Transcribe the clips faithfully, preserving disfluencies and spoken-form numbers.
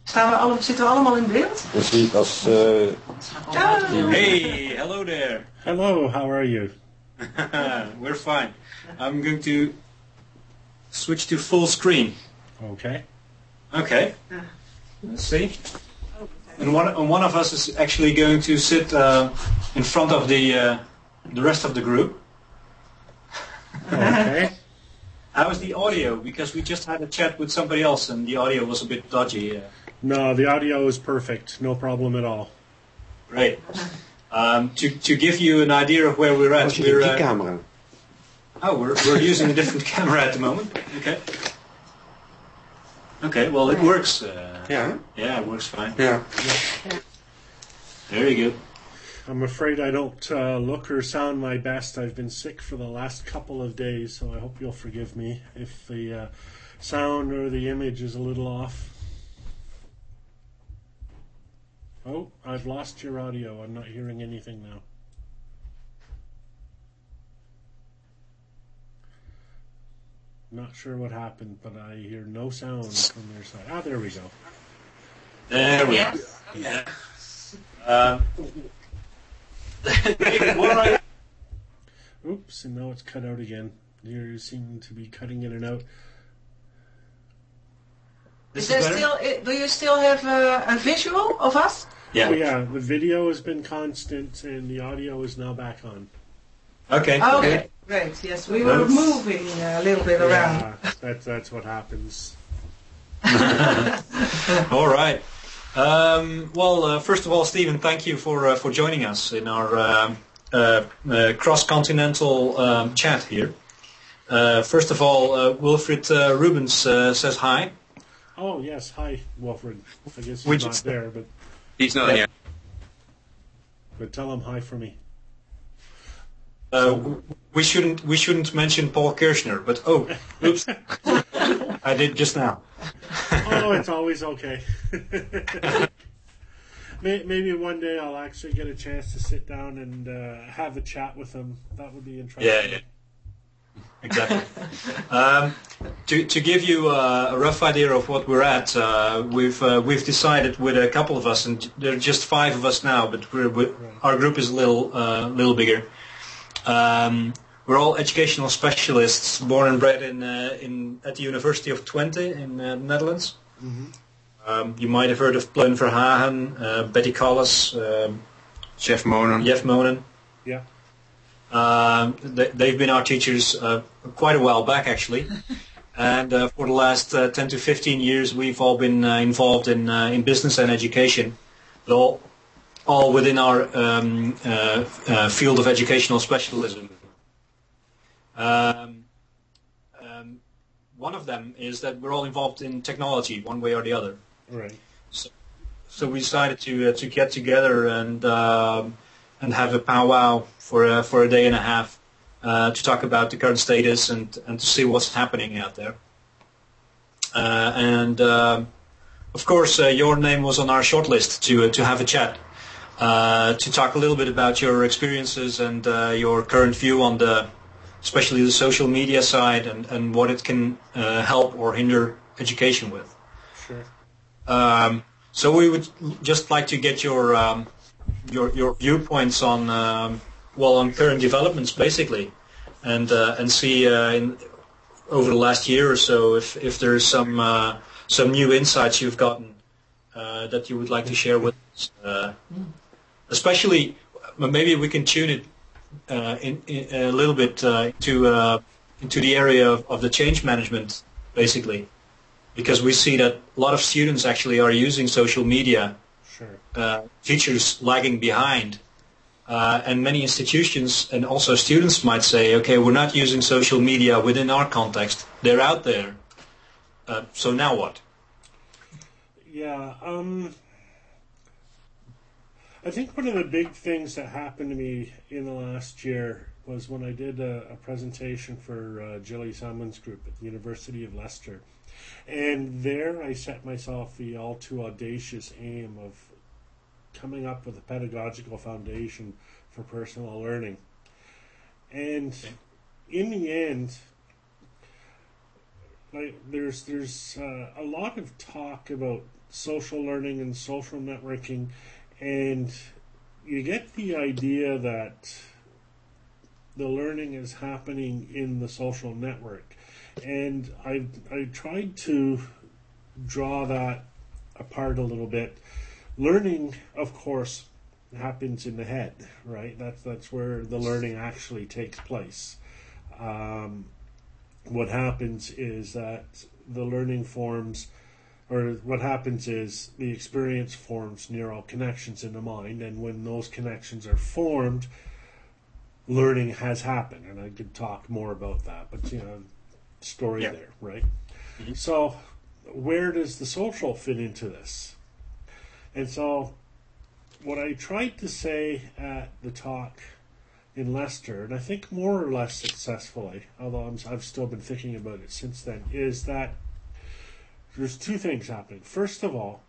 Staan we alle, zitten we allemaal in beeld? Dan zie ik als... Uh... Hey, hello there. Hello, how are you? We're fine. I'm going to switch to full screen. Okay. Okay. Let's see. And one, and one of us is actually going to sit uh, in front of the uh, the rest of the group. Okay. How is the audio? Because we just had a chat with somebody else and the audio was a bit dodgy. Uh, No, the audio is perfect. No problem at all. Great. Um, to to give you an idea of where we're at, we're die uh, camera. oh we're we're using a different camera at the moment. Okay. Okay. Well, it works. Uh, Yeah. Yeah, it works fine. Yeah. Very good. I'm afraid I don't uh, look or sound my best. I've been sick for the last couple of days, so I hope you'll forgive me if the uh, sound or the image is a little off. Oh, I've lost your audio. I'm not hearing anything now. Not sure what happened, but I hear no sound from your side. Ah, there we go. There we go. Yeah. Um, what I... Oops, and now it's cut out again. You seem to be cutting in and out. Is there still? Do you still have a, a visual of us? Yeah. Oh yeah, the video has been constant and the audio is now back on. Okay. Oh, okay, great. Yes, we were moving a little bit around. Yeah, that's that's what happens. All right. Um, well, uh, first of all, Stephen, thank you for uh, for joining us in our um, uh, uh, cross-continental um, chat here. Uh, first of all, uh, Wilfried uh, Rubens uh, says hi. Oh yes, hi, Wilfred. I guess he's Which not is- there, but He's not here. but tell him hi for me. Uh, w- we shouldn't we shouldn't mention Paul Kirchner, but oh, oops, I did just now. Oh, it's always okay. May- Maybe one day I'll actually get a chance to sit down and uh, have a chat with him. That would be interesting. Yeah, yeah. Exactly. Um, to to give you uh, a rough idea of what we're at, uh, we've uh, we've decided with a couple of us, and there are just five of us now, but we're, we our group is a little uh, little bigger. Um, we're all educational specialists, born and bred in uh, in at the University of Twente in uh, the Netherlands. Mm-hmm. Um, you might have heard of Pleun Verhagen, uh, Betty Collis, um, Jeff Monen. Jeff Monen. Yeah. Um, they, they've been our teachers uh, quite a while back, actually, and uh, for the last uh, ten to fifteen years, we've all been uh, involved in uh, in business and education, but all all within our um, uh, uh, field of educational specialism. Um, um, one of them is that we're all involved in technology, one way or the other. Right. So, so we decided to uh, to get together and um, and have a powwow for uh, for a day and a half uh, to talk about the current status and and to see what's happening out there. Uh, and uh, of course, uh, your name was on our shortlist to uh, to have a chat, uh, to talk a little bit about your experiences and uh, your current view on the, especially the social media side and and what it can uh, help or hinder education with. Sure. Um, so we would just like to get your um, your your viewpoints on um, well on current developments basically, and uh, and see uh, in, over the last year or so if if there's some uh, some new insights you've gotten uh, that you would like to share with us. Uh, especially, maybe we can tune it uh, in, in a little bit uh, to uh, into the area of, of the change management basically. Because we see that a lot of students actually are using social media, Sure. uh, teachers lagging behind, uh, and many institutions and also students might say, okay, we're not using social media within our context. They're out there. Uh, so now what? Yeah. Um. I think one of the big things that happened to me in the last year was when I did a, a presentation for uh, Gilly Salmon's group at the University of Leicester. And there I set myself the all too audacious aim of coming up with a pedagogical foundation for personal learning. And Okay. in the end, like there's there's uh, a lot of talk about social learning and social networking, and you get the idea that the learning is happening in the social network. And I I tried to draw that apart a little bit. Learning, of course, happens in the head, right? That's that's where the learning actually takes place. Um, what happens is that the learning forms, or what happens is the experience forms neural connections in the mind, and when those connections are formed, learning has happened. And I could talk more about that, but you know, story yeah. there, right? Mm-hmm. So where does the social fit into this? And so what I tried to say at the talk in Leicester, and I think more or less successfully, although I'm, I've still been thinking about it since then, is that there's two things happening. First of all,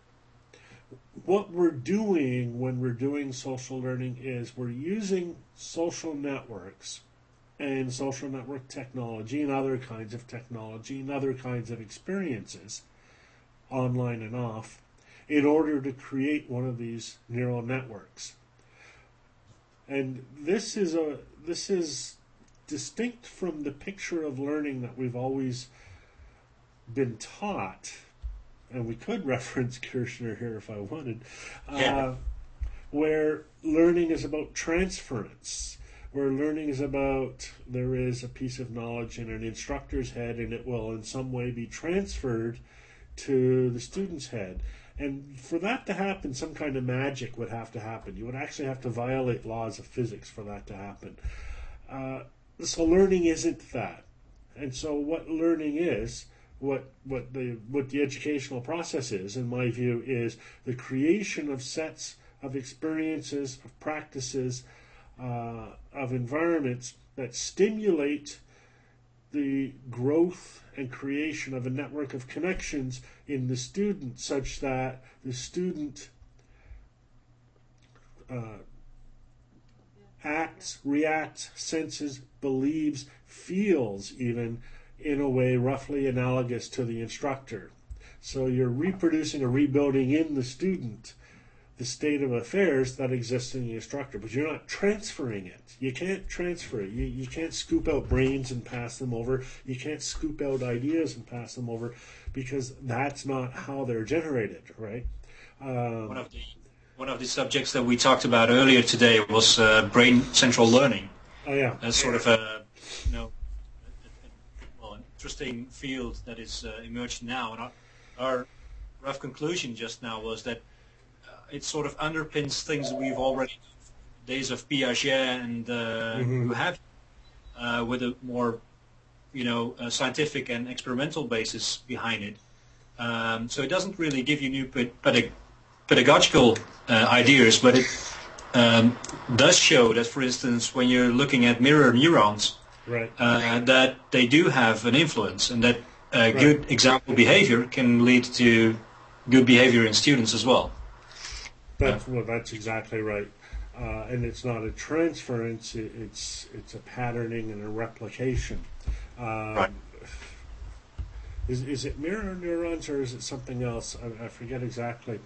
what we're doing when we're doing social learning is we're using social networks and social network technology and other kinds of technology and other kinds of experiences, online and off, in order to create one of these neural networks. And this is a this is distinct from the picture of learning that we've always been taught, and we could reference Kirchner here if I wanted, yeah. uh, where learning is about transference, where learning is about there is a piece of knowledge in an instructor's head and it will in some way be transferred to the student's head. And for that to happen, some kind of magic would have to happen. You would actually have to violate laws of physics for that to happen. Uh, so learning isn't that. And so what learning is, what what the what the educational process is, in my view, is the creation of sets of experiences, of practices, uh, of environments that stimulate the growth and creation of a network of connections in the student, such that the student uh, acts, reacts, senses, believes, feels even in a way roughly analogous to the instructor. So you're reproducing or rebuilding in the student the state of affairs that exists in the instructor, but you're not transferring it. You can't transfer it. You, you can't scoop out brains and pass them over. You can't scoop out ideas and pass them over, because that's not how they're generated, right? Um, one of the one of the subjects that we talked about earlier today was uh, brain central learning. Oh yeah, as sort of a you know well an interesting field that is uh, emerged now, and our, our rough conclusion just now was that it sort of underpins things that we've already days of Piaget and uh, mm-hmm. who have uh, with a more you know uh, scientific and experimental basis behind it. Um, so it doesn't really give you new pedag- pedagogical uh, ideas, but it um, does show that, for instance, when you're looking at mirror neurons, right. uh, that they do have an influence, and that uh, right. good example behavior can lead to good behavior in students as well. That's well, that's exactly right, uh, and it's not a transference; it, it's it's a patterning and a replication. Um, right. Is is it mirror neurons or is it something else? I, I forget exactly.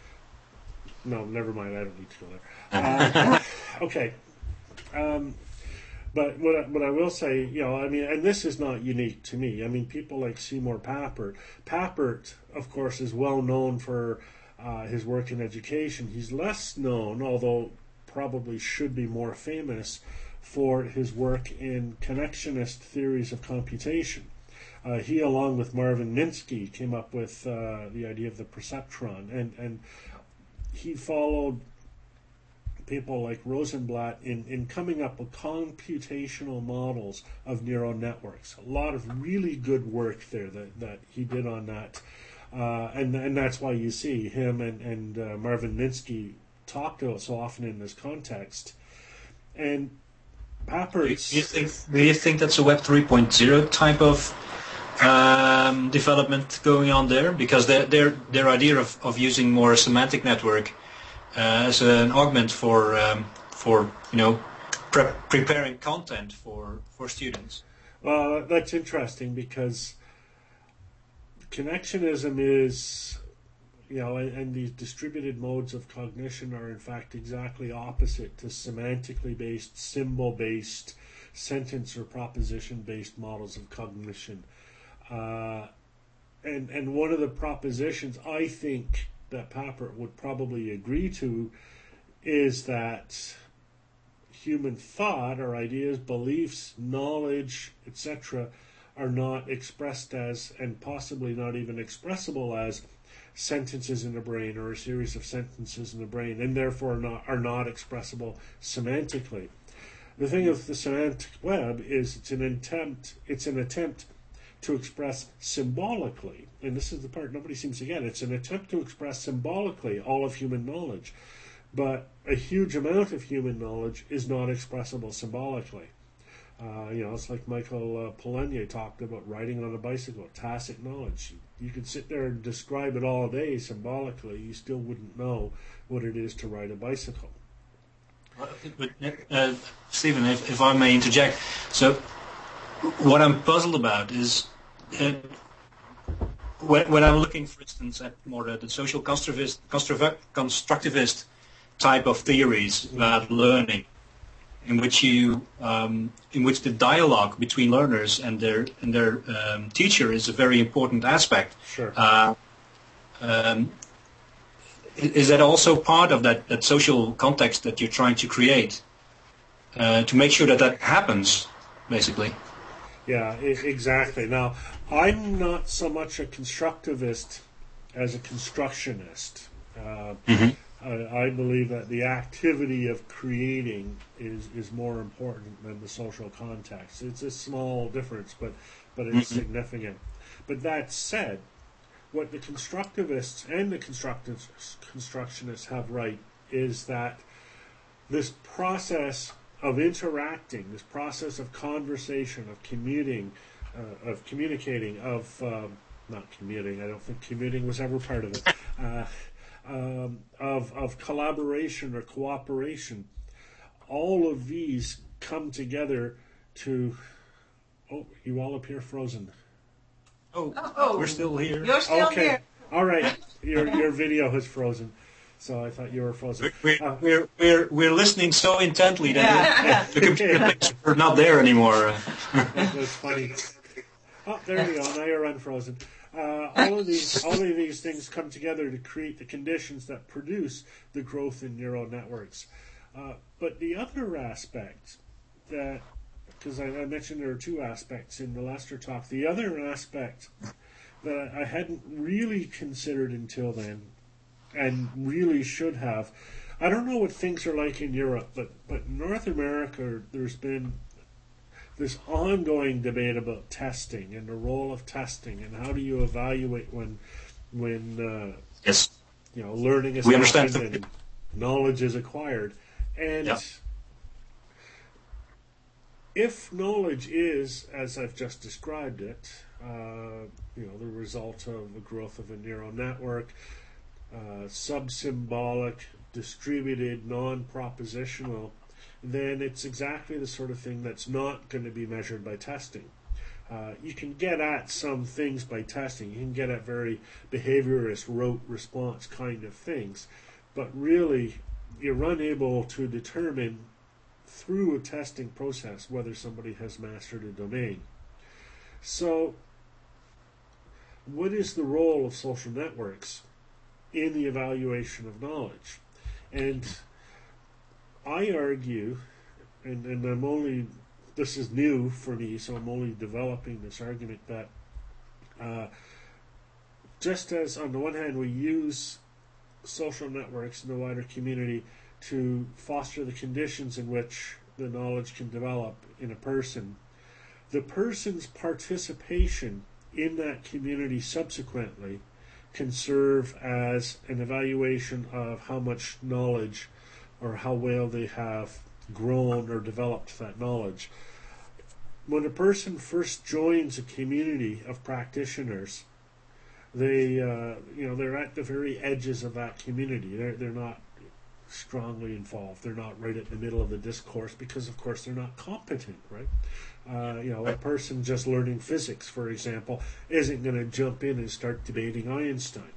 No, never mind. I don't need to go there. Uh, okay, um, but what I, what I will say, you know, I mean, and this is not unique to me. I mean, people like Seymour Papert. Papert, of course, is well known for Uh, his work in education. He's less known, although probably should be more famous, for his work in connectionist theories of computation. Uh, he, along with Marvin Minsky, came up with uh, the idea of the perceptron, and, and he followed people like Rosenblatt in, in coming up with computational models of neural networks. A lot of really good work there that, that he did on that. Uh, and and that's why you see him and, and uh, Marvin Minsky talked about so often in this context. And Papert's... Do you think, do you think that's a Web three point oh type of um, development going on there? Because their their, their idea of, of using more semantic network uh, as an augment for um, for you know pre- preparing content for, for students. Well, that's interesting because connectionism is you know, and, and these distributed modes of cognition are in fact exactly opposite to semantically based, symbol based, sentence or proposition based models of cognition. Uh, and and one of the propositions I think that Papert would probably agree to is that human thought, or ideas, beliefs, knowledge, et cetera, are not expressed as, and possibly not even expressible as, sentences in the brain or a series of sentences in the brain, and therefore not, are not expressible semantically. The thing with the semantic web is it's an attempt. It's an attempt to express symbolically, and this is the part nobody seems to get. It's an attempt to express symbolically all of human knowledge. But a huge amount of human knowledge is not expressible symbolically. Uh, you know, it's like Michael uh, Polanyi talked about riding on a bicycle, tacit knowledge. You, you could sit there and describe it all day symbolically. You still wouldn't know what it is to ride a bicycle. But, uh, Stephen, if, if I may interject, so what I'm puzzled about is uh, when, when I'm looking, for instance, at more the, the social constructivist, constructivist type of theories about learning, in which you, um, in which the dialogue between learners and their and their um, teacher is a very important aspect. Sure. Uh, um, is that also part of that, that social context that you're trying to create uh, to make sure that that happens, basically? Yeah, I- exactly. Now, I'm not so much a constructivist as a constructionist. Uh, Mm-hmm. I, I believe that the activity of creating is, is more important than the social context. It's a small difference, but, but it's Mm-hmm. significant. But that said, what the constructivists and the constructiv- constructionists have right is that this process of interacting, this process of conversation, of commuting, uh, of communicating, of um, not commuting. I don't think commuting was ever part of it. Uh, um, of of collaboration or cooperation. All of these come together to. Oh, you all appear frozen. Oh, Oh, we're still here. You're still Okay, here. all right. Your your video has frozen, so I thought you were frozen. We're, Uh, we're, we're, we're listening so intently that Yeah. the computer thinks we're not there anymore. That's funny. Oh, there you go. Now you're unfrozen. Uh, all of these, all of these things come together to create the conditions that produce the growth in neural networks. Uh, but the other aspect that, because I, I mentioned there are two aspects in the Lester talk. The other aspect that I hadn't really considered until then, and really should have. I don't know what things are like in Europe, but but in North America, there's been this ongoing debate about testing and the role of testing and how do you evaluate when when uh, Yes. you know learning is We understand. happened and knowledge is acquired. And Yeah. if knowledge is, as I've just described it, uh, you know, the result of the growth of a neural network, uh, sub-symbolic, distributed, non-propositional, then it's exactly the sort of thing that's not going to be measured by testing. Uh, you can get at some things by testing. You can get at very behaviorist, rote response kind of things. But really, you're unable to determine through a testing process whether somebody has mastered a domain. So, what is the role of social networks in the evaluation of knowledge? And I argue, and, and I'm only, this is new for me, so I'm only developing this argument that uh, just as on the one hand we use social networks in the wider community to foster the conditions in which the knowledge can develop in a person, the person's participation in that community subsequently can serve as an evaluation of how much knowledge or how well they have grown or developed that knowledge. When a person first joins a community of practitioners, they, uh, you know, they're at the very edges of that community. They're they're not strongly involved. They're not right at the middle of the discourse because, of course, they're not competent, right? Uh, you know, a person just learning physics, for example, isn't going to jump in and start debating Einstein.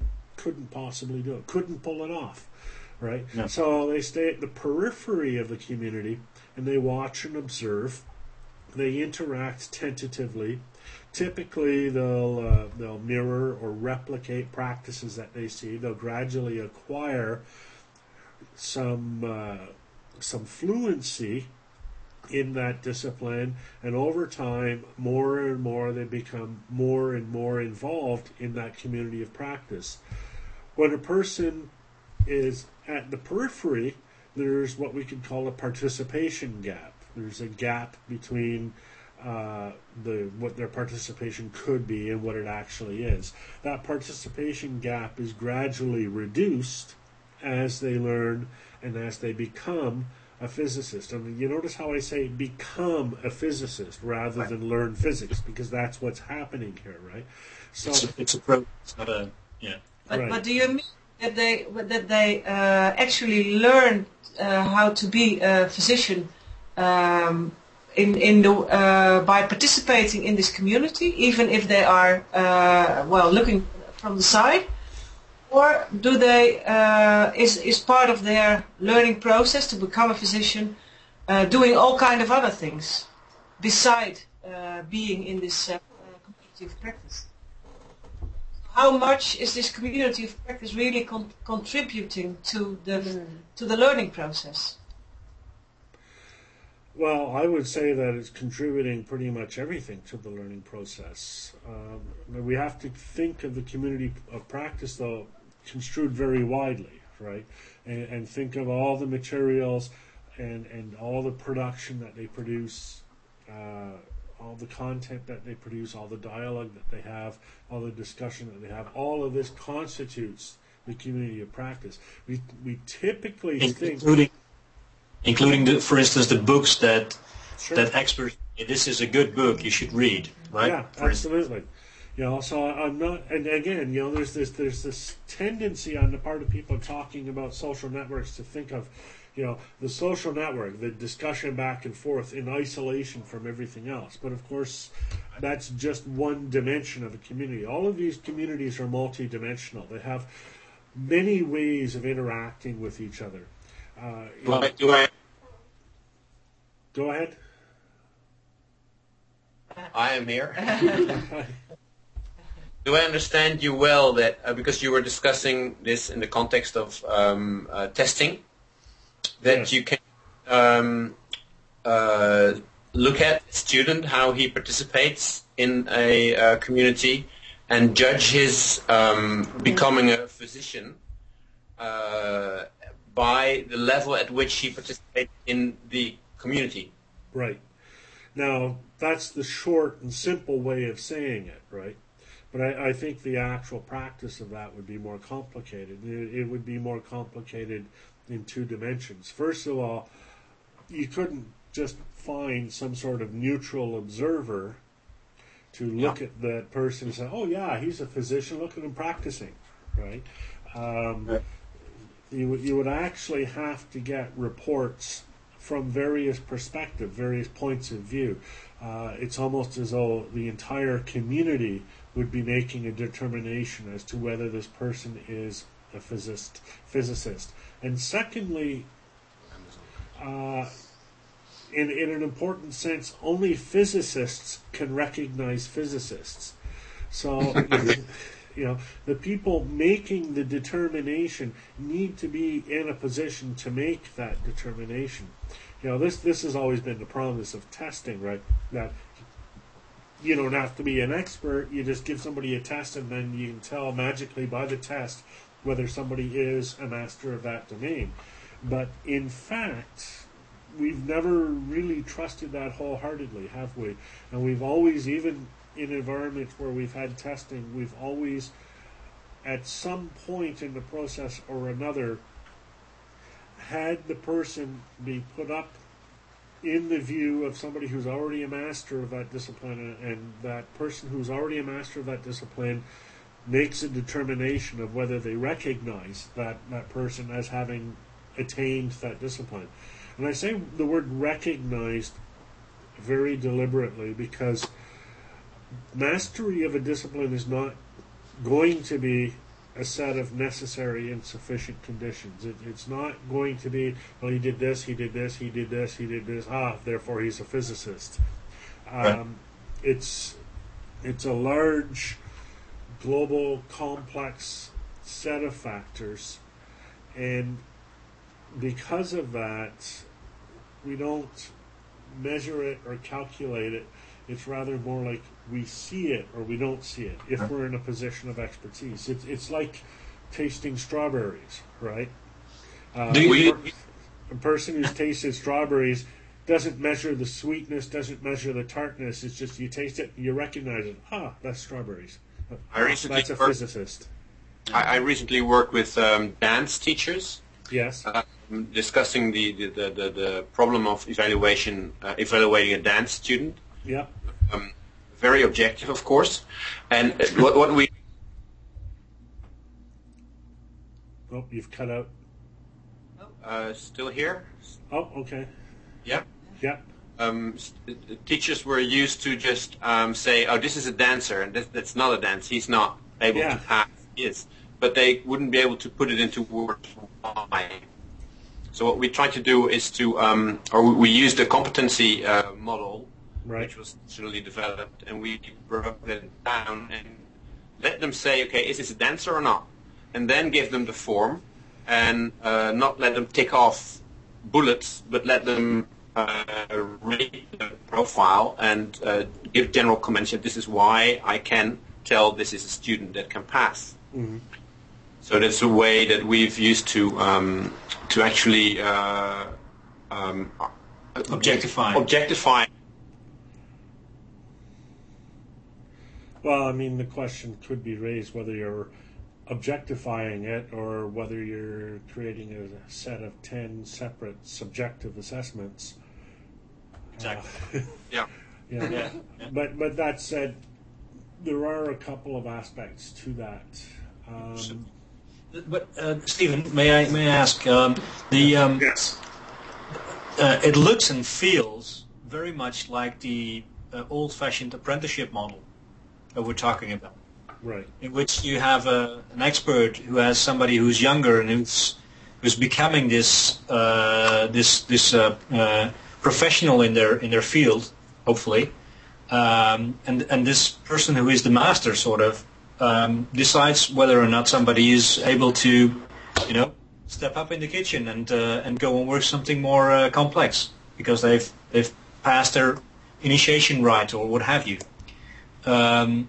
couldn't possibly do it, couldn't pull it off, right? Yeah. So they stay at the periphery of the community and they watch and observe. They interact tentatively. Typically, they'll uh, they'll mirror or replicate practices that they see. They'll gradually acquire some uh, some fluency in that discipline, and over time, more and more they become more and more involved in that community of practice. When a person is at the periphery, there's what we could call a participation gap. There's a gap between uh, the what their participation could be and what it actually is. That participation gap is gradually reduced as they learn and as they become a physicist. And you notice how I say become a physicist rather right. than learn physics, because that's what's happening here, right? So it's a, it's a pro. It's not a yeah. But, right. but do you mean that they that they uh, actually learn uh, how to be a physician um, in in the uh, by participating in this community, even if they are uh, well looking from the side? Or do they, uh, is, is part of their learning process to become a physician uh, doing all kind of other things beside uh, being in this uh, community of practice? How much is this community of practice really con- contributing to the, mm. to the learning process? Well, I would say that it's contributing pretty much everything to the learning process. Um, we have to think of the community of practice, though, construed very widely, right? And, and think of all the materials and, and all the production that they produce, uh, all the content that they produce, all the dialogue that they have, all the discussion that they have. All of this constitutes the community of practice. We we typically including, think... Including, the, for instance, the books that Sure. that experts, this is a good book, you should read, right? Yeah, for absolutely. You know, so I'm not, and again, you know, there's this there's this tendency on the part of people talking about social networks to think of, you know, the social network, the discussion back and forth in isolation from everything else. But of course, that's just one dimension of a community. All of these communities are multidimensional. They have many ways of interacting with each other. Uh, you know, Do I, go ahead. I am here. Do I understand you well that, uh, because you were discussing this in the context of um, uh, testing, that Yes. you can um, uh, look at a student, how he participates in a uh, community, and judge his um, becoming a physician uh, by the level at which he participates in the community? Right. Now, that's the short and simple way of saying it, right? But I, I think the actual practice of that would be more complicated. It, it would be more complicated in two dimensions. First of all, you couldn't just find some sort of neutral observer to look Yeah. at that person and say, oh yeah, he's a physician, look at him practicing, right? Um, Right. You, would- you would actually have to get reports from various perspectives, various points of view. Uh, it's almost as though the entire community would be making a determination as to whether this person is a physicist. physicist. And secondly, uh, in, in an important sense, only physicists can recognize physicists. So, you know, the people making the determination need to be in a position to make that determination. You know, this this has always been the promise of testing, right? That you don't have to be an expert. You just give somebody a test, and then you can tell magically by the test whether somebody is a master of that domain. But in fact, we've never really trusted that wholeheartedly, have we? And we've always, even in environments where we've had testing, we've always, at some point in the process or another, had the person be put up in the view of somebody who's already a master of that discipline, and, and that person who's already a master of that discipline makes a determination of whether they recognize that, that person as having attained that discipline. And I say the word recognized very deliberately, because mastery of a discipline is not going to be a set of necessary and sufficient conditions. It, it's not going to be, well, he did this, he did this, he did this, he did this, ah, therefore he's a physicist. Um, Right. It's it's a large, global, complex set of factors, and because of that, we don't measure it or calculate it. It's rather more like we see it or we don't see it if we're in a position of expertise. It's it's like tasting strawberries, right? Uh, Do you- a, per- a person who's tasted strawberries doesn't measure the sweetness, doesn't measure the tartness. It's just you taste it, you recognize it. Ah, that's strawberries. I recently That's a worked- physicist. I, I recently worked with um, dance teachers, Yes. um, discussing the, the, the, the, the problem of evaluation, uh, evaluating a dance student. Yeah. Um, very objective, of course. And uh, what, what we Oh, you've cut out. uh, still here, Oh, okay. yeah. Yeah. Um, s- the teachers were used to just um, say, "Oh, this is a dancer, and that, that's not a dance. He's not able Yeah. to pass." He is, but they wouldn't be able to put it into words why. So what we try to do is to, um, or we we used a competency uh, model, Right. which was naturally developed, and we broke it down and let them say, "Okay, is this a dancer or not?" And then give them the form, and uh, not let them tick off bullets, but let them uh, read the profile and uh, give general comments. This is why I can tell this is a student that can pass. Mhm. So that's a way that we've used to um, to actually uh, um, Objectify. objectify. Well, I mean, the question could be raised whether you're objectifying it or whether you're creating a set of ten separate subjective assessments. Exactly. Uh, Yeah. yeah. Yeah, yeah. But but that said, there are a couple of aspects to that. Um, But uh, Stephen, may I may I ask um, the um, yes. uh, it looks and feels very much like the uh, old-fashioned apprenticeship model that we're talking about, Right. in which you have a, an expert who has somebody who's younger and who's who's becoming this uh, this this uh, uh, professional in their in their field, hopefully, um, and and this person who is the master sort of um, decides whether or not somebody is able to, you know, step up in the kitchen and uh, and go and work something more uh, complex because they've they've passed their initiation rite or what have you. Um,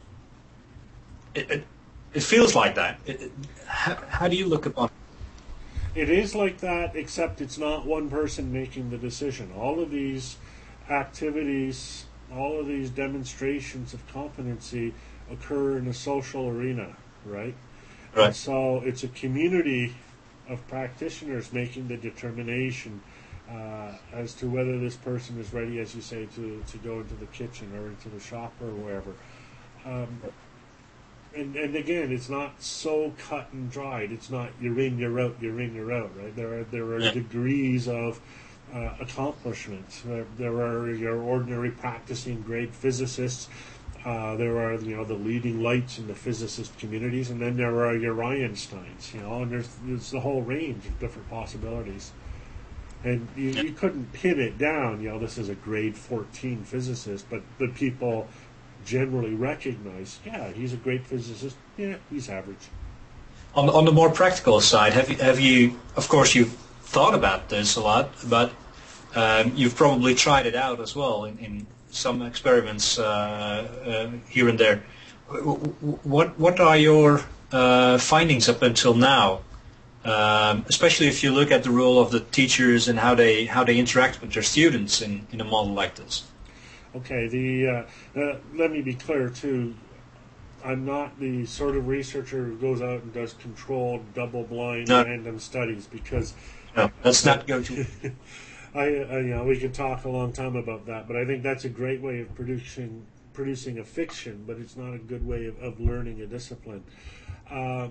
it, it, it feels like that. It, it, how, how do you look upon it? It is like that, except it's not one person making the decision. All of these activities, all of these demonstrations of competency occur in a social arena, right? Right. And so it's a community of practitioners making the determination uh, as to whether this person is ready, as you say, to, to go into the kitchen or into the shop or wherever. Um, and, and again, it's not so cut and dried. It's not you're in, you're out, you're in, you're out, right? There are there are Yeah. degrees of uh, accomplishment. There, there are your ordinary practicing grade physicists. Uh, there are you know the leading lights in the physicist communities, and then there are your Einsteins. You know, and there's there's the whole range of different possibilities. And you, you couldn't pin it down. You know, this is a grade fourteen physicist, but the people generally recognize, yeah, he's a great physicist. Yeah, he's average. On on the more practical side, have you have you? Of course, you've thought about this a lot, but um, you've probably tried it out as well in, in some experiments uh, uh, here and there. What what are your uh, findings up until now? Um, especially if you look at the role of the teachers and how they how they interact with their students in, in a model like this. Okay, the uh, uh, let me be clear too. I'm not the sort of researcher who goes out and does controlled, double-blind, No. random studies because No, let's not go to. I, I, you know, we could talk a long time about that, but I think that's a great way of producing producing a fiction, but it's not a good way of, of learning a discipline. Uh,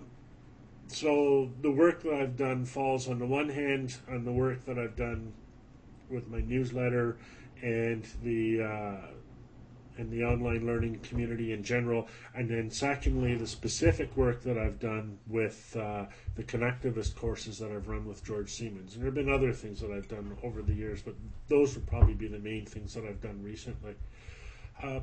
so the work that I've done falls on the one hand on the work that I've done with my newsletter and the uh, and the online learning community in general, and then secondly, the specific work that I've done with uh, the Connectivist courses that I've run with George Siemens. And there have been other things that I've done over the years, but those would probably be the main things that I've done recently. Uh,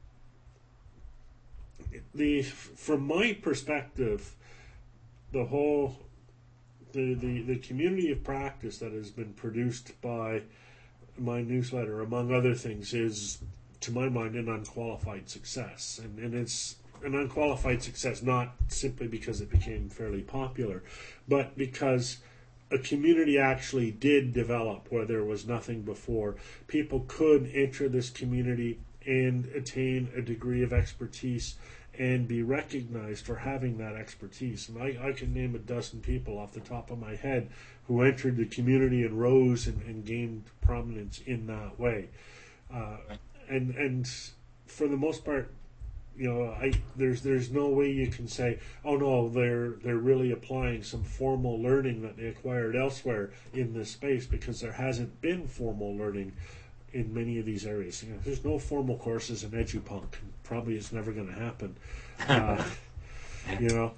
the from my perspective, the whole the, the, the community of practice that has been produced by my newsletter, among other things, is, to my mind, an unqualified success. And, and it's an unqualified success not simply because it became fairly popular, but because a community actually did develop where there was nothing before. People could enter this community and attain a degree of expertise and be recognized for having that expertise. And I, I can name a dozen people off the top of my head who entered the community and rose and, and gained prominence in that way. Uh, and and for the most part, you know, I there's there's no way you can say, oh no, they're they're really applying some formal learning that they acquired elsewhere in this space, because there hasn't been formal learning in many of these areas. You know, there's no formal courses in EduPunk. Probably is never going to happen. Uh, you know,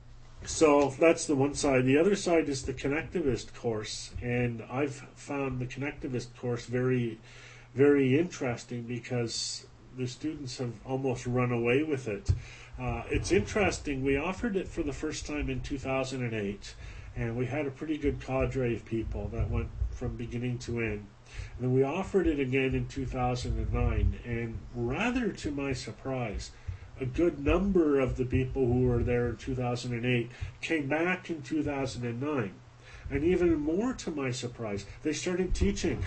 so that's the one side. The other side is the Connectivist course, and I've found the Connectivist course very, very interesting because the students have almost run away with it. Uh, it's interesting. We offered it for the first time in two thousand eight, and we had a pretty good cadre of people that went from beginning to end. And then we offered it again in two thousand nine, and rather to my surprise, a good number of the people who were there in two thousand eight came back in two thousand nine. And even more to my surprise, they started teaching.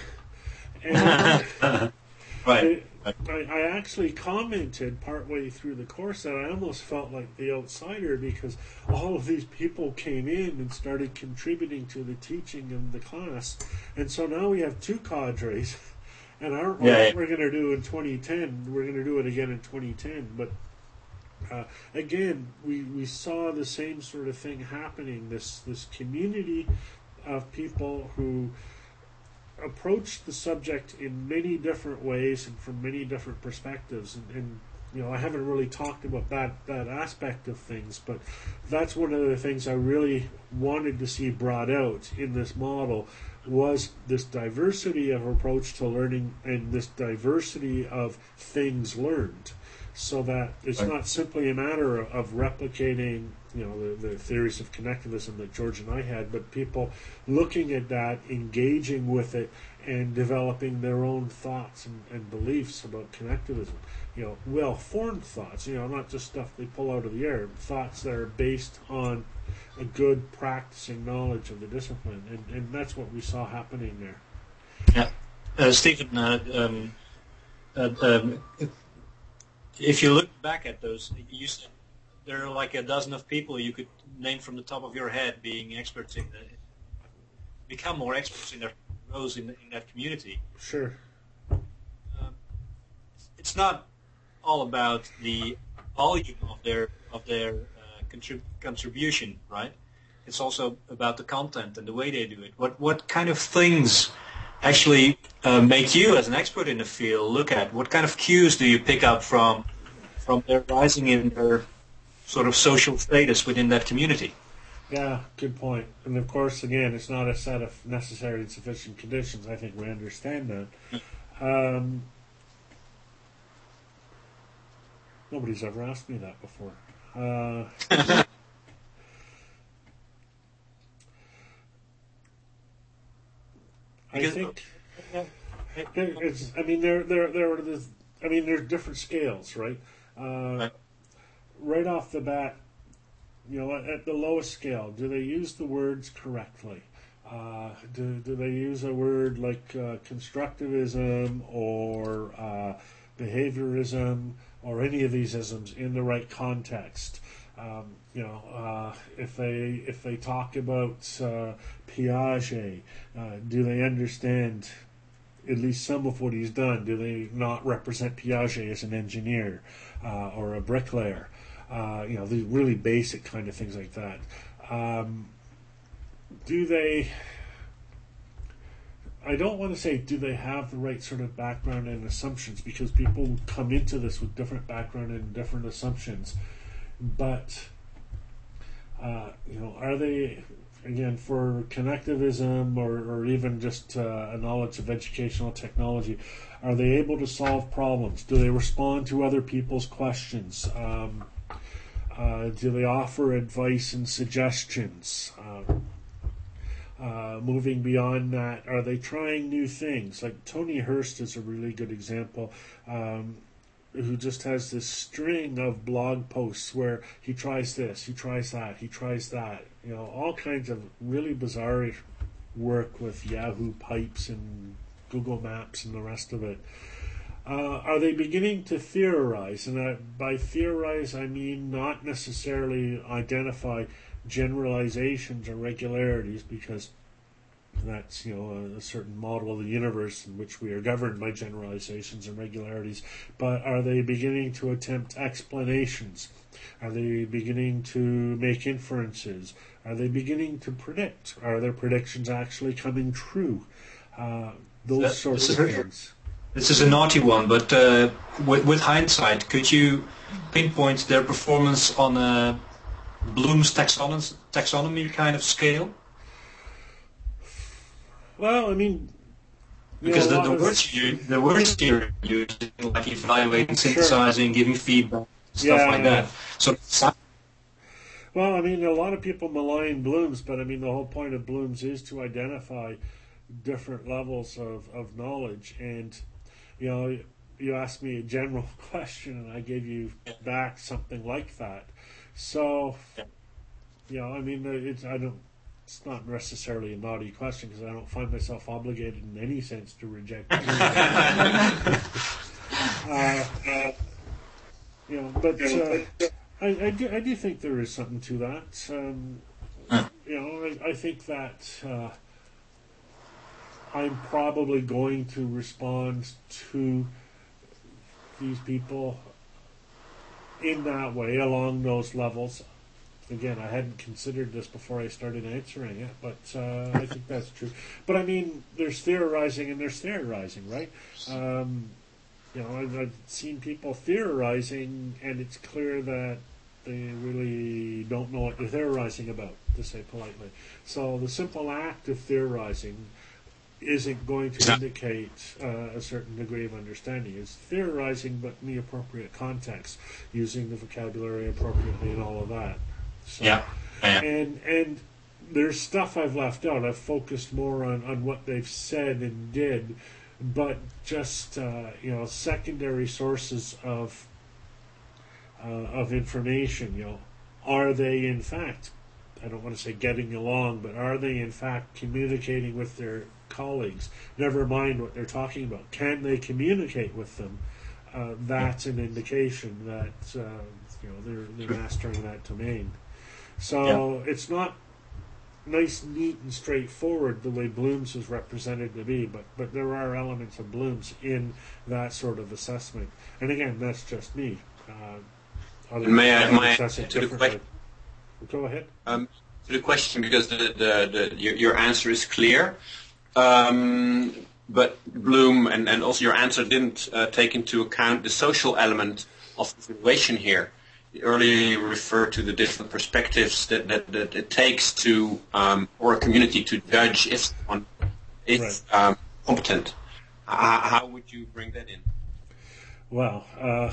And right. I, I actually commented partway through the course that I almost felt like the outsider, because all of these people came in and started contributing to the teaching of the class. And so now we have two cadres, and our, yeah, what yeah. we're going to do in twenty ten, we're going to do it again in twenty ten. But uh, again, we, we saw the same sort of thing happening, this, this community of people who approached the subject in many different ways and from many different perspectives, and, and you know, I haven't really talked about that that aspect of things, but that's one of the things I really wanted to see brought out in this model, was this diversity of approach to learning and this diversity of things learned, so that it's not simply a matter of, of replicating, you know, the, the theories of connectivism that George and I had, but people looking at that, engaging with it, and developing their own thoughts and, and beliefs about connectivism. You know, well-formed thoughts, you know, not just stuff they pull out of the air, thoughts that are based on a good practicing knowledge of the discipline, and, and that's what we saw happening there. Yeah. Uh, Stephen, uh, um, uh, um, if you look back at those, you said there are like a dozen of people you could name from the top of your head being experts in the, become more experts in their roles in, in that community. Sure. Um, it's not all about the volume of their of their uh, contrib- contribution, right? It's also about the content and the way they do it. What what kind of things actually uh, make you, as an expert in the field, look at? What kind of cues do you pick up from from their rising in their sort of social status within that community? Yeah, good point. And of course, again, it's not a set of necessary and sufficient conditions. I think we understand that. Um, nobody's ever asked me that before. Uh, I think there, it's. I mean, there, there, there are the. I mean, there's different scales, right? Uh, right off the bat, you know, at the lowest scale, do they use the words correctly? Uh, do, do they use a word like uh, constructivism or uh, behaviorism or any of these isms in the right context? Um, you know, uh, if they if they talk about uh, Piaget, uh, do they understand at least some of what he's done? Do they not represent Piaget as an engineer uh, or a bricklayer? Uh, you know, the really basic kind of things like that. Um, do they I don't want to say do they have the right sort of background and assumptions, because people come into this with different background and different assumptions. But uh, you know, are they, again, for connectivism or, or even just uh, a knowledge of educational technology, are they able to solve problems? Do they respond to other people's questions? Um, uh, do they offer advice and suggestions? Uh, uh, moving beyond that, are they trying new things? Like Tony Hurst is a really good example. Um, who just has this string of blog posts where he tries this, he tries that, he tries that. You know, all kinds of really bizarre work with Yahoo Pipes and Google Maps and the rest of it. Uh, are they beginning to theorize? And I, by theorize, I mean not necessarily identify generalizations or regularities, because that's, you know, a, a certain model of the universe in which we are governed by generalizations and regularities. But are they beginning to attempt explanations? Are they beginning to make inferences? Are they beginning to predict? Are their predictions actually coming true? Uh, those That- sorts this of is- things. This is a naughty one, but uh, with, with hindsight, could you pinpoint their performance on a Bloom's taxonomy, taxonomy kind of scale? Well, I mean, you Because know, a the, lot the of- words you the words you're using, like evaluating, Sure. synthesizing, giving feedback, stuff Yeah, like yeah. that. So Well, I mean, a lot of people malign Bloom's, but I mean, the whole point of Bloom's is to identify different levels of, of knowledge. And, you know, you asked me a general question, and I gave you back something like that. So, you know, I mean, it's, I don't, it's not necessarily a naughty question, because I don't find myself obligated in any sense to reject it. uh, uh, you know, but uh, I, I, do, I do think there is something to that. Um, you know, I, I think that uh, I'm probably going to respond to these people in that way, along those levels. Again, I hadn't considered this before I started answering it, but uh, I think that's true. But I mean, there's theorizing and there's theorizing, right? Um, you know, I've, I've seen people theorizing, and it's clear that they really don't know what they're theorizing about, to say politely. So the simple act of theorizing isn't going to indicate uh, a certain degree of understanding. It's theorizing, but in the appropriate context, using the vocabulary appropriately and all of that. So, yeah, yeah. And and there's stuff I've left out. I've focused more on, on what they've said and did, but just uh, you know, secondary sources of uh, of information. You know, are they in fact, I don't want to say getting along, but are they in fact communicating with their colleagues? Never mind what they're talking about. Can they communicate with them? Uh, that's an indication that uh, you know, they're they're mastering that domain. So yeah. It's not nice, neat, and straightforward the way Bloom's is represented to be, but but there are elements of Bloom's in that sort of assessment. And again, that's just me. Uh, may I, may I assess it to the question? Go ahead. Um, to the question, because the, the, the your, your answer is clear, um, but Bloom and, and also your answer didn't uh, take into account the social element of the situation here. Earlier you referred to the different perspectives that, that, that it takes to um, for a community to judge if someone is right. um, competent. How, how would you bring that in? Well, uh,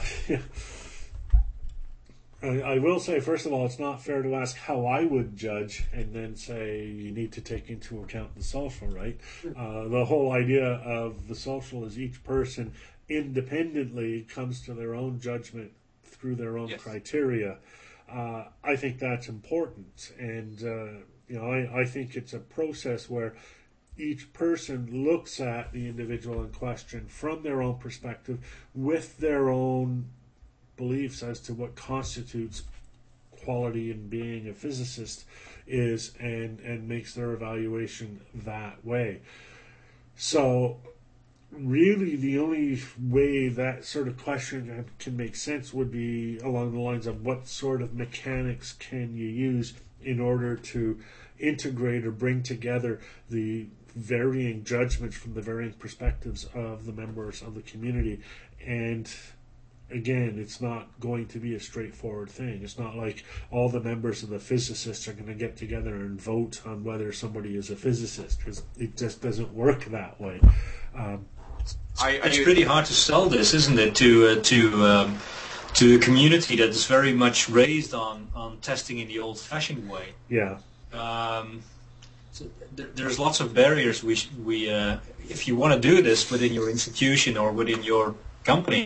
I, I will say, first of all, it's not fair to ask how I would judge and then say you need to take into account the social, right? Uh, the whole idea of the social is each person independently comes to their own judgment through their own yes. criteria. Uh, I think that's important. And, uh, you know, I, I think it's a process where each person looks at the individual in question from their own perspective with their own beliefs as to what constitutes quality in being a physicist is, and, and makes their evaluation that way. So really the only way that sort of question can make sense would be along the lines of what sort of mechanics can you use in order to integrate or bring together the varying judgments from the varying perspectives of the members of the community. And again, it's not going to be a straightforward thing. It's not like all the members of the physicists are going to get together and vote on whether somebody is a physicist, because it just doesn't work that way. Um, I, it's pretty hard to sell this, isn't it, to uh, to um, to a community that is very much raised on, on testing in the old-fashioned way. Yeah. Um, so th- there's lots of barriers. We sh- we uh, if you want to do this within your institution or within your company.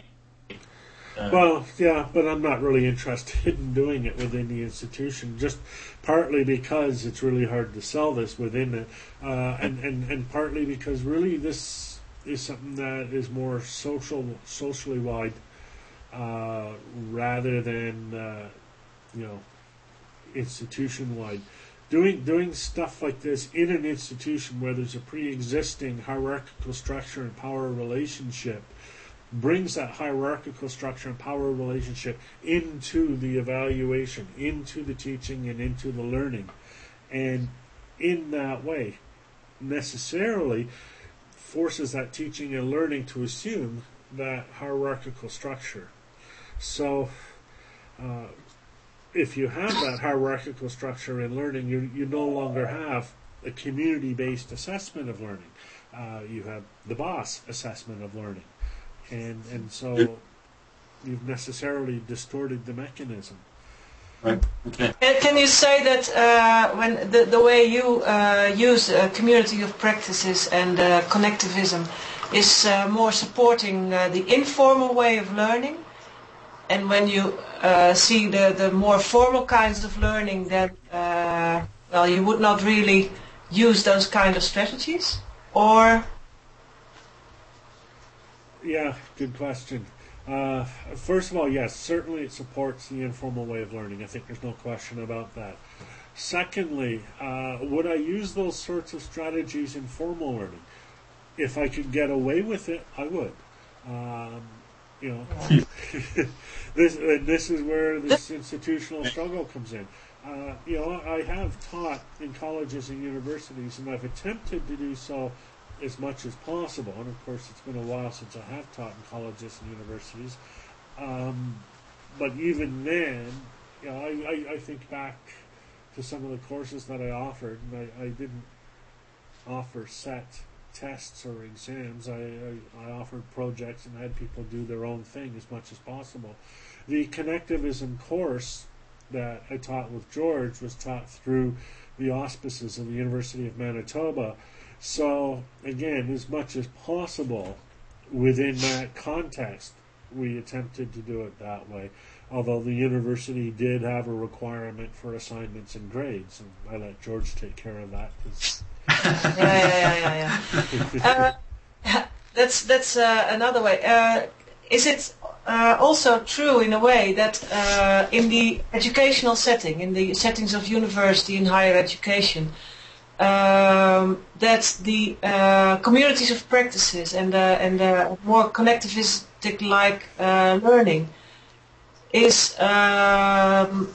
Uh, well, yeah, but I'm not really interested in doing it within the institution, just partly because it's really hard to sell this within it, uh, and, and, and partly because really this is something that is more social, socially wide, uh, rather than, uh, you know, institution-wide. Doing doing stuff like this in an institution where there's a pre-existing hierarchical structure and power relationship brings that hierarchical structure and power relationship into the evaluation, into the teaching, and into the learning. And in that way, necessarily forces that teaching and learning to assume that hierarchical structure. So, uh, if you have that hierarchical structure in learning, you, you no longer have a community-based assessment of learning. Uh, you have the boss assessment of learning. And and so you've necessarily distorted the mechanism. Right. Okay. Can you say that uh, when the, the way you uh, use a community of practices and uh, connectivism is uh, more supporting uh, the informal way of learning, and when you uh, see the, the more formal kinds of learning, then uh, well, you would not really use those kind of strategies, or? Yeah, good question. Uh, first of all, yes, certainly it supports the informal way of learning. I think there's no question about that. Secondly, uh, would I use those sorts of strategies in formal learning? If I could get away with it, I would. Um, you know, this uh, this is where this institutional struggle comes in. Uh, you know, I have taught in colleges and universities, and I've attempted to do so as much as possible. And of course, it's been a while since I have taught in colleges and universities. Um, but even then, you know, I, I, I think back to some of the courses that I offered, and I, I didn't offer set tests or exams. I, I, I offered projects and had people do their own thing as much as possible. The connectivism course that I taught with George was taught through the auspices of the University of Manitoba. So, again, as much as possible within that context, we attempted to do it that way. Although the university did have a requirement for assignments and grades, and I let George take care of that. yeah, yeah, yeah, yeah. yeah. uh, that's that's uh, another way. Uh, is it uh, also true in a way that uh, in the educational setting, in the settings of university and higher education, Um, that the uh, communities of practices and uh, and uh, more connectivistic-like uh, learning is um,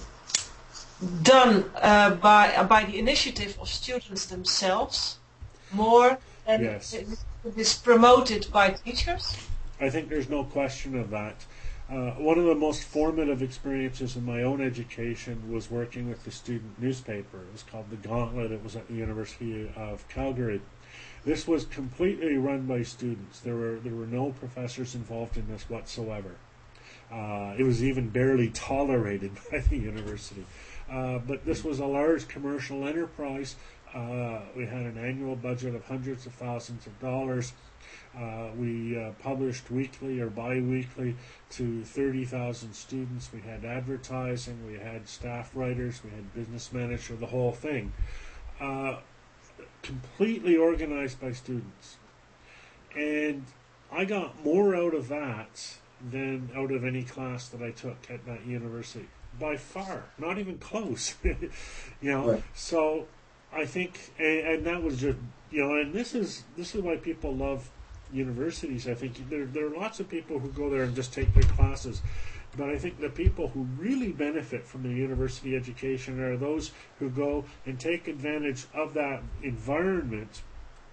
done uh, by by the initiative of students themselves more than yes. it is promoted by teachers? I think there's no question of that. Uh, one of the most formative experiences in my own education was working with the student newspaper. It was called The Gauntlet. It was at the University of Calgary. This was completely run by students. There were there were no professors involved in this whatsoever. Uh, it was even barely tolerated by the university. Uh, but this was a large commercial enterprise. Uh, we had an annual budget of hundreds of thousands of dollars. Uh, we uh, published weekly or bi-weekly to thirty thousand students. We had advertising, we had staff writers, we had business manager, the whole thing. Uh, completely organized by students. And I got more out of that than out of any class that I took at that university. By far. Not even close. you know, right. So I think, and, and that was just, you know, and this is this is why people love universities. I think there there are lots of people who go there and just take their classes, but I think the people who really benefit from the university education are those who go and take advantage of that environment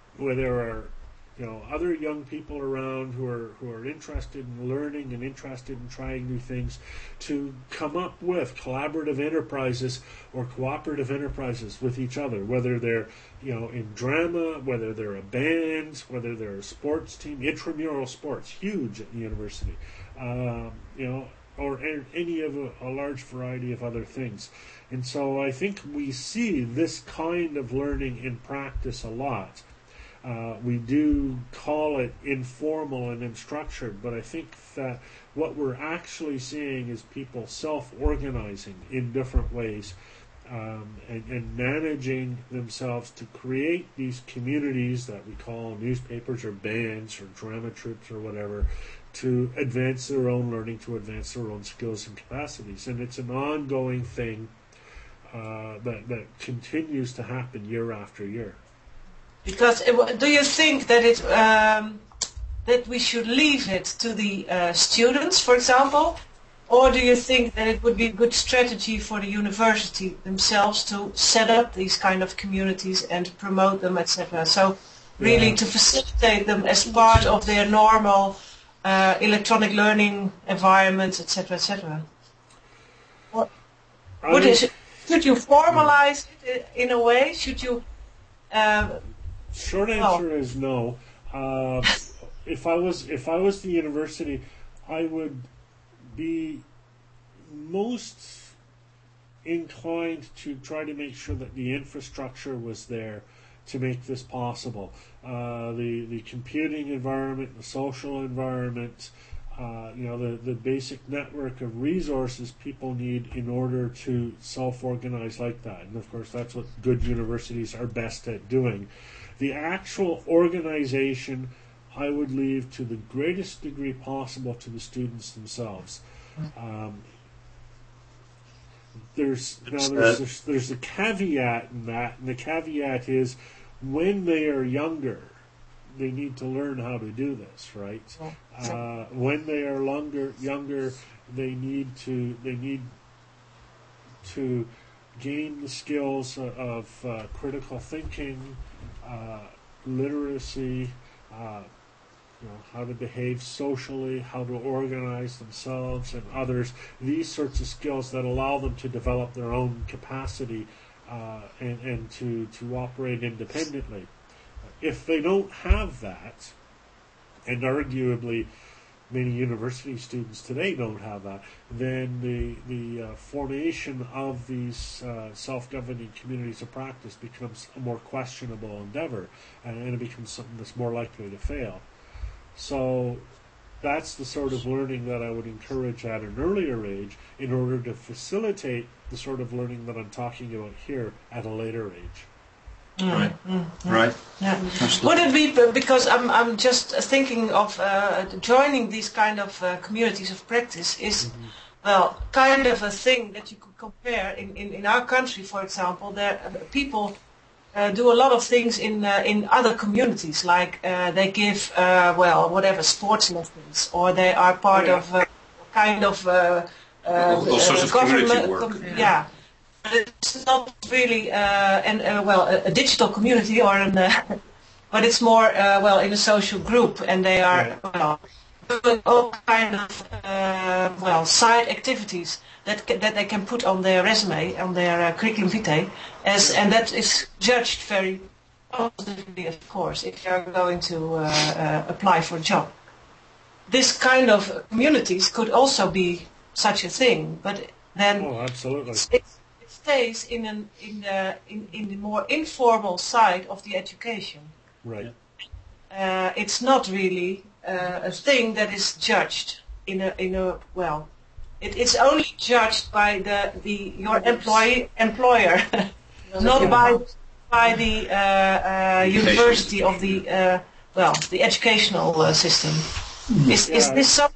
where there are, you know, other young people around who are who are interested in learning and interested in trying new things, to come up with collaborative enterprises or cooperative enterprises with each other, whether they're, you know, in drama, whether they're a band, whether they're a sports team, intramural sports, huge at the university, um, you know, or any of a, a large variety of other things. And so I think we see this kind of learning in practice a lot. Uh, we do call it informal and unstructured, but I think that what we're actually seeing is people self-organizing in different ways, um, and, and managing themselves to create these communities that we call newspapers or bands or drama troupes or whatever, to advance their own learning, to advance their own skills and capacities. And it's an ongoing thing uh, that, that continues to happen year after year. Because it, do you think that it um, that we should leave it to the uh, students, for example, or do you think that it would be a good strategy for the university themselves to set up these kind of communities and promote them, et cetera? So really Yeah. to facilitate them as part of their normal uh, electronic learning environments, et cetera, et cetera. What, what is it? Should you formalize it in a way? Should you? Uh, Short answer is no. Uh, if I was if I was the university, I would be most inclined to try to make sure that the infrastructure was there to make this possible. Uh, the the computing environment, the social environment, uh, you know, the the basic network of resources people need in order to self-organize like that. And of course, that's what good universities are best at doing. The actual organization, I would leave to the greatest degree possible to the students themselves. Um, there's now there's, there's there's a caveat in that, and the caveat is when they are younger, they need to learn how to do this, right? Uh, when they are longer younger, they need to they need to gain the skills of, of uh, critical thinking, uh, literacy, uh, you know, how to behave socially, how to organize themselves and others, these sorts of skills that allow them to develop their own capacity uh, and, and to, to operate independently. If they don't have that, and arguably many university students today don't have that, then the the uh, formation of these uh, self-governing communities of practice becomes a more questionable endeavor, and, and it becomes something that's more likely to fail. So that's the sort of learning that I would encourage at an earlier age in order to facilitate the sort of learning that I'm talking about here at a later age. Right. Mm-hmm. Right. Yeah. Would it be, because I'm I'm just thinking of uh, joining these kind of uh, communities of practice is, mm-hmm. well, kind of a thing that you could compare in, in, in our country, for example. There uh, people uh, do a lot of things in uh, in other communities, like uh, they give uh, well whatever sports lessons, or they are part yeah. of uh, kind of uh, uh, all, all sorts uh, of community government. work. Com- yeah. yeah. It's not really, uh, an, uh, well, a, a digital community, or an, uh, but it's more, uh, well, in a social group, and they are, yeah. well, doing all kind of, uh, well, side activities that ca- that they can put on their resume, on their uh, curriculum vitae, as and that is judged very positively, of course, if you're going to uh, uh, apply for a job. This kind of communities could also be such a thing, but then oh, absolutely. It's, it's, stays in an in the in, in the more informal side of the education. Right. Uh, it's not really uh, a thing that is judged in a in a well. It is only judged by the, the your employee employer, not by by the uh, uh, university of the uh, well the educational uh, system. Is yeah. is this something?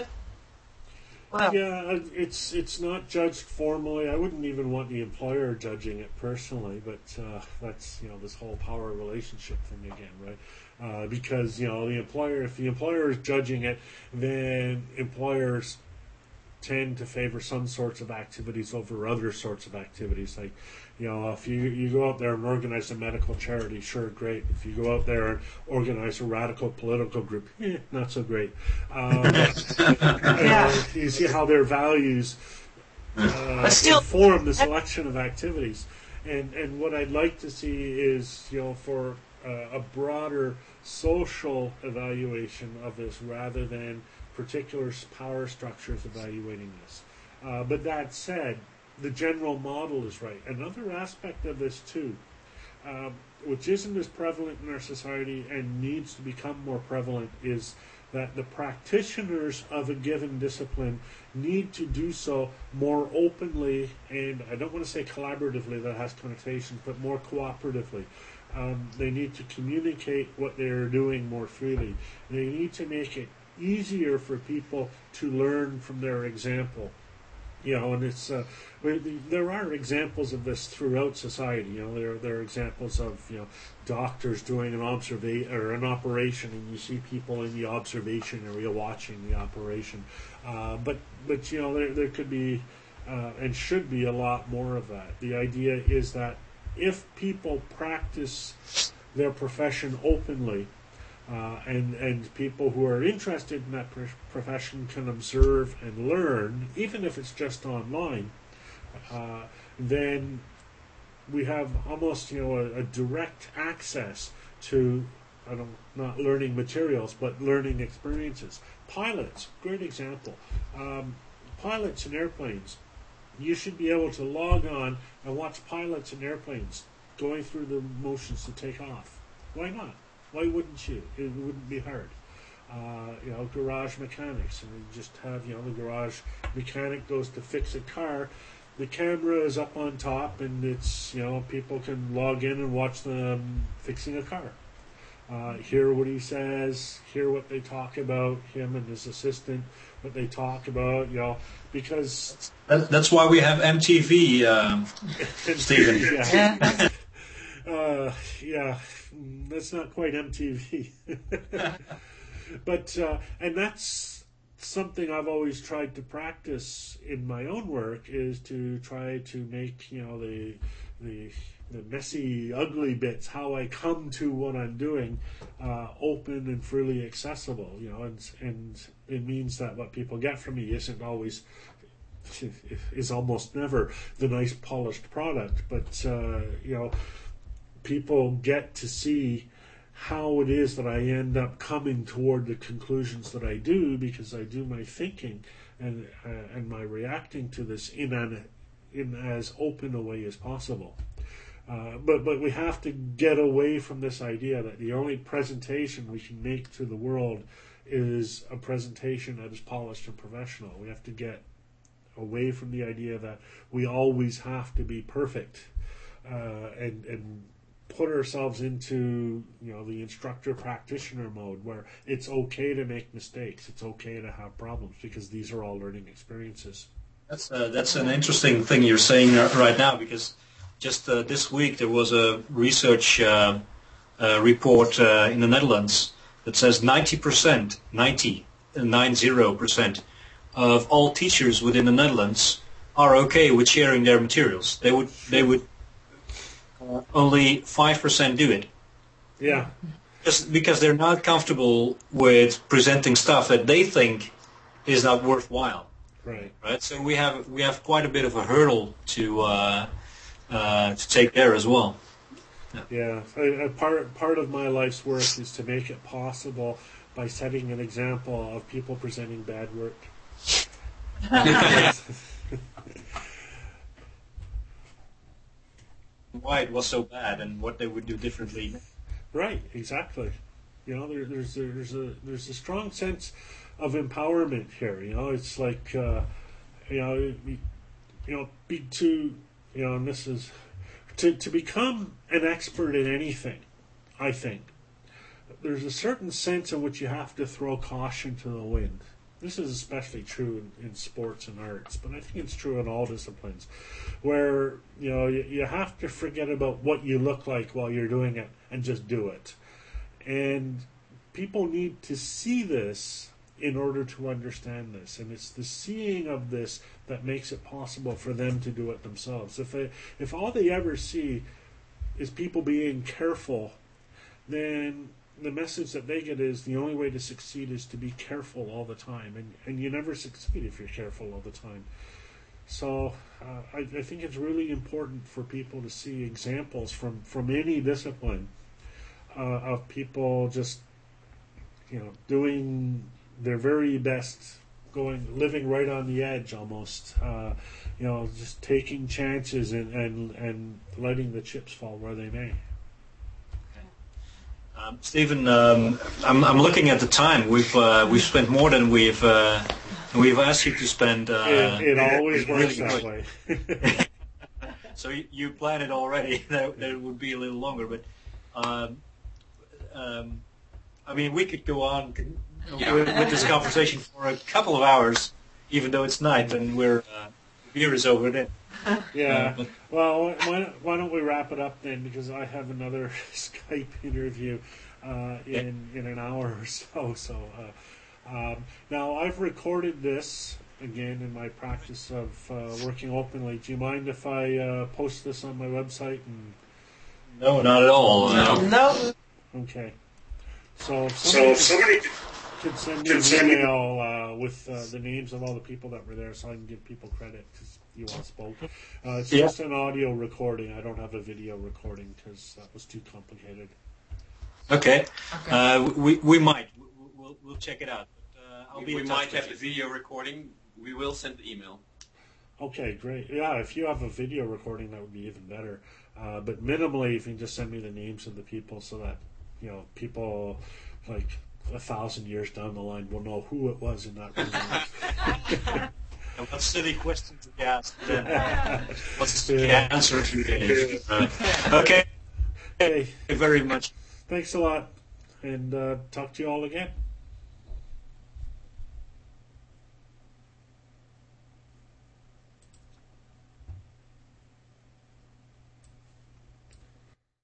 Well, yeah, it's it's not judged formally. I wouldn't even want the employer judging it personally, but uh, that's, you know, this whole power relationship thing again, right? Uh, because, you know, the employer, if the employer is judging it, then employers tend to favor some sorts of activities over other sorts of activities. Like, you know, if you, you go out there and organize a medical charity, sure, great. If you go out there and organize a radical political group, eh, not so great. Um, Yeah. uh, you see how their values uh, But still- inform the selection of activities. And and what I'd like to see is, you know, for uh, a broader social evaluation of this rather than particular s- power structures evaluating this. Uh, but that said, the general model is right. Another aspect of this too, um, which isn't as prevalent in our society and needs to become more prevalent, is that the practitioners of a given discipline need to do so more openly, and I don't want to say collaboratively, that has connotations, but more cooperatively. Um, they need to communicate what they're doing more freely. They need to make it easier for people to learn from their example. You know, and it's uh, we- the- there are examples of this throughout society. You know, there there are examples of, you know, doctors doing an observa- or an operation, and you see people in the observation area watching the operation. Uh, but but you know, there there could be uh, and should be a lot more of that. The idea is that if people practice their profession openly, Uh, and and people who are interested in that pr- profession can observe and learn, even if it's just online, uh, then we have almost, you know, a, a direct access to, I don't not learning materials, but learning experiences. Pilots, great example. Um, pilots in airplanes, you should be able to log on and watch pilots in airplanes going through the motions to take off. Why not? Why wouldn't you? It wouldn't be hard. Uh, you know, garage mechanics, and you just have, you know, the garage mechanic goes to fix a car. The camera is up on top, and it's, you know, people can log in and watch them fixing a car. Uh, hear what he says, hear what they talk about, him and his assistant, what they talk about, you know, because That, that's why we have M T V, um, Stephen. yeah. Yeah. Uh, yeah, mm, that's not quite M T V. But, uh, and that's something I've always tried to practice in my own work, is to try to make, you know, the, the, the messy, ugly bits, how I come to what I'm doing, uh, open and freely accessible, you know, and, and it means that what people get from me isn't always, is almost never the nice polished product, but, uh, you know, people get to see how it is that I end up coming toward the conclusions that I do, because I do my thinking and uh, and my reacting to this in an in as open a way as possible. Uh, but but we have to get away from this idea that the only presentation we can make to the world is a presentation that is polished and professional. We have to get away from the idea that we always have to be perfect, uh, and and put ourselves into, you know, the instructor practitioner mode, where it's okay to make mistakes, it's okay to have problems, because these are all learning experiences. That's uh, that's an interesting thing you're saying right now, because just uh, this week there was a research uh, uh, report uh, in the Netherlands that says ninety percent, ninety, ninety percent of all teachers within the Netherlands are okay with sharing their materials. They would they would uh, only five percent do it. Yeah. Just because they're not comfortable with presenting stuff that they think is not worthwhile. Right. Right. So we have we have quite a bit of a hurdle to uh, uh, to take there as well. Yeah. I, I, part part of my life's work is to make it possible by setting an example of people presenting bad work. Why it was so bad and what they would do differently. Right, exactly. You know, there, there's there's a there's a strong sense of empowerment here. You know, it's like uh, you know, you, you know, be to you know, and this is to to become an expert in anything. I think there's a certain sense in which you have to throw caution to the wind. This is especially true in, in sports and arts, but I think it's true in all disciplines, where you know you, you have to forget about what you look like while you're doing it and just do it. And people need to see this in order to understand this. And it's the seeing of this that makes it possible for them to do it themselves. If they, if all they ever see is people being careful, then the message that they get is the only way to succeed is to be careful all the time. And, and you never succeed if you're careful all the time. So uh, I, I think it's really important for people to see examples from, from any discipline uh, of people just, you know, doing their very best, going, living right on the edge almost, uh, you know, just taking chances and, and, and letting the chips fall where they may. Um, Stephen, um, I'm, I'm looking at the time. We've uh, we've spent more than we've uh, we've asked you to spend. Uh, it, it always works really that way. So you, you planned it already that, that it would be a little longer, but um, um, I mean, we could go on Yeah. with, with this conversation for a couple of hours, even though it's night and we're uh, the beer is over there. Yeah. Uh, but, Well, why, why don't we wrap it up then? Because I have another Skype interview uh, in in an hour or so. So uh, um, now I've recorded this again in my practice of uh, working openly. Do you mind if I uh, post this on my website? And no, not at all. No. Uh, no. okay. So if So somebody if somebody could send me could an send me- email uh, with uh, the names of all the people that were there, so I can give people credit because you all spoke. Uh, it's Yeah. just an audio recording. I don't have a video recording because that was too complicated. okay, Okay. uh, we we might we'll, we'll, we'll check it out. But, uh, I'll be we in touch might with have the you. video recording. We will send the email. Okay, great. Yeah, if you have a video recording, that would be even better. Uh, but minimally, if you can just send me the names of the people so that, you know, people like a thousand years down the line will know who it was in that room. And what silly questions did you ask? Then? What's the Yeah. answer to this? Uh, okay, Hey, very much. thanks a lot, and uh, talk to you all again.